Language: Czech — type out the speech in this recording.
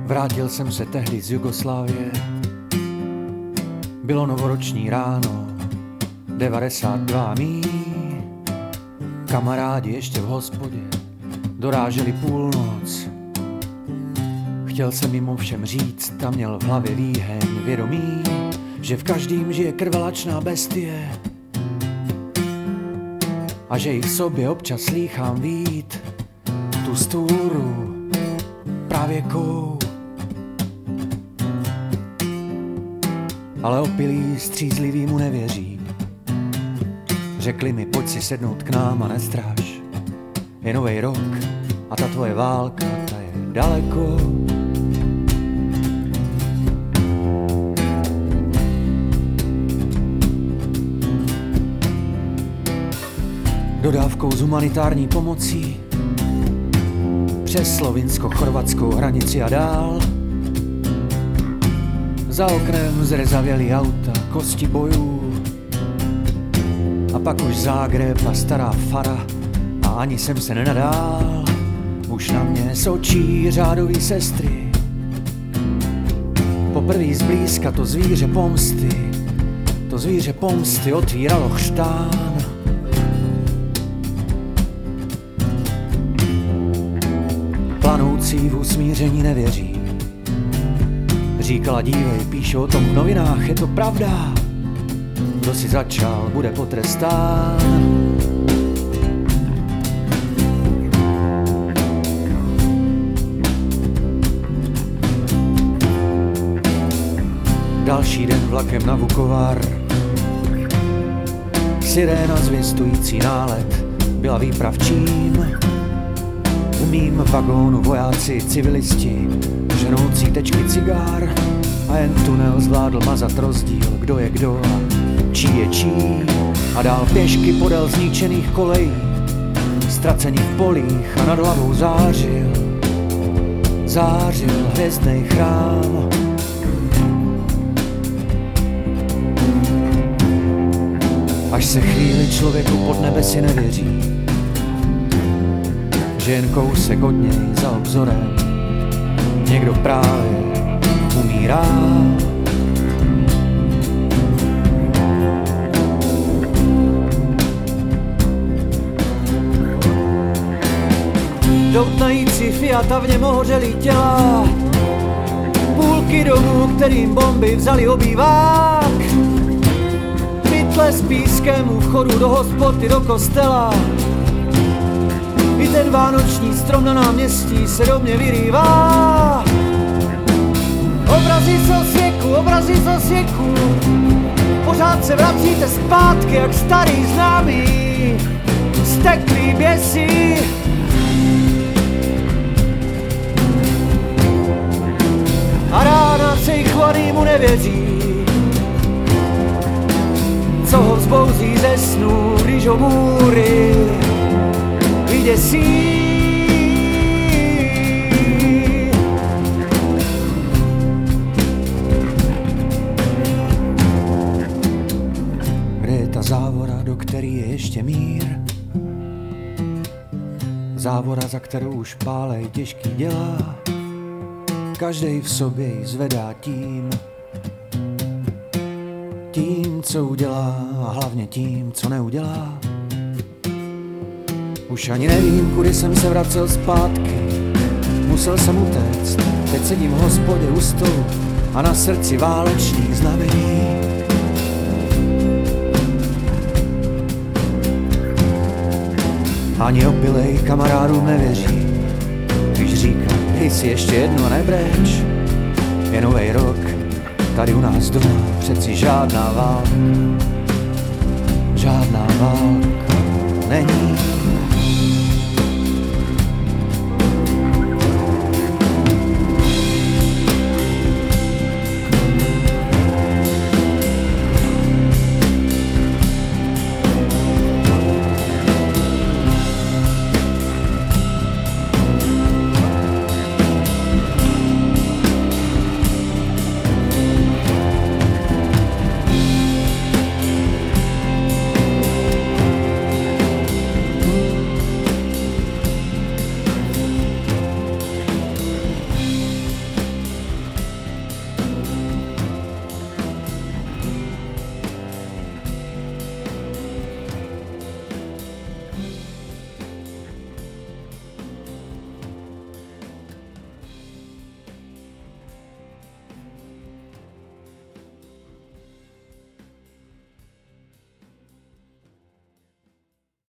Vrátil jsem se tehdy z Jugoslávie. Bylo novoroční ráno, 92 mí. Kamarádi ještě v hospodě doráželi půlnoc. Chtěl jsem jim všem říct a měl v hlavě výheň vědomí, že v každým žije krvelačná bestie a že jich v sobě občas slýchám vít tu stůru pravěkou. Ale opilí střízlivý mu nevěří. Řekli mi, pojď si sednout k nám a nestráž. Je novej rok a ta tvoje válka, ta je daleko. Dodávkou z humanitární pomocí přes slovinsko-chorvatskou hranici a dál. Za oknem zrezavělý auta, kosti bojů a pak už Zágreb a stará fara a ani jsem se nenadál. Už na mě sočí řádový sestry. Poprvý zblízka to zvíře pomsty otvíralo chřtán. Planoucí v usmíření nevěří. Říkala, dívej, píšu o tom v novinách, je to pravda. Kdo si začal, bude potrestán. Další den vlakem na Vukovar. Siréna zvěstující nálet byla výpravčím. V mým vagónu vojáci, civilisti, ženoucí tečky cigár a jen tunel zvládl mazat rozdíl, kdo je kdo a čí je čí. A dál pěšky podél zničených kolejí, ztracený v polích a nad hlavou zářil hvězdnej chrám. Až se chvíli člověku pod nebesy nevěří, že jen kousek od něj za obzorem někdo právě umírá. Doutnající Fiat a v něm hořelý těla, půlky domů, kterým bomby vzali obývák, pytle s pískem u vchodu do hospody, do kostela. I ten vánoční strom na náměstí se do mě vyrývá. Obrazy z osvěku, pořád se vracíte zpátky jak starý známý, steklý běsí. A rána se jich chladýmu nevěří, co ho vzbouzí ze snů, když ho můry vyděsí. Kde je ta závora, do který je ještě mír? Závora, za kterou už pálej těžký dělá. Každej v sobě ji zvedá tím, co udělá, a hlavně tím, co neudělá. Už ani nevím, kudy jsem se vracel zpátky. Musel jsem utéct, teď sedím v hospodě u stolu a na srdci válečných znamení. Ani opilej kamarádům nevěří, když říkám, hej si ještě jedno, nebreč. Je novej rok, tady u nás doma přeci žádná válka není.